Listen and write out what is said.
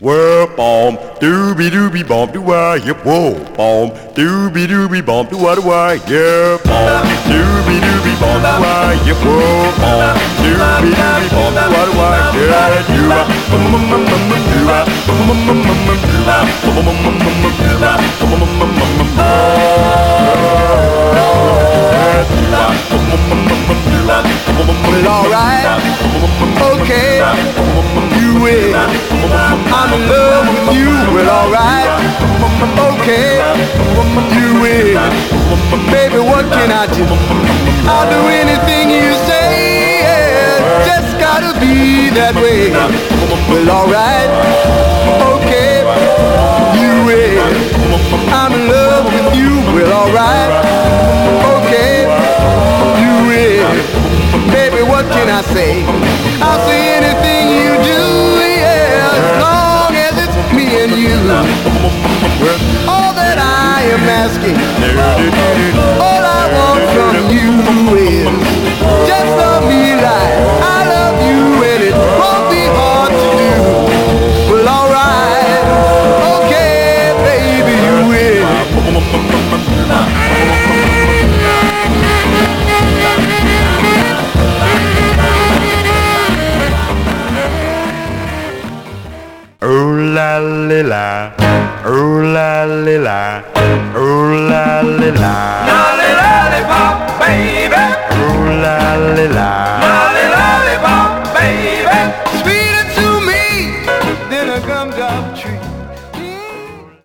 Well, bomb, doobie doobie bomb, do I, yep, whoa, bomb, doobie doobie bomb, do I, yeah, bomb, doobie doobie bomb, do I, yep, whoa, bomb, doobie doobie bomb, do I, yeah, do I, well, alright, okay, you will. I'm in love with you, well, alright, okay, you will. Baby, what can I do? I'll do anything you say, yeah, just gotta be that way. Well, alright, okay, you will. I'm in love with you, well, alright, okay, you will. Baby, what can I say? I'll say anything you do, yeah, as long as it's me and you. All that I am asking, all I want from you is just love me like I love you, and it won't be hard to do. Well, alright, okay, baby, you will. oh la la la, oh la la la, oh la la la.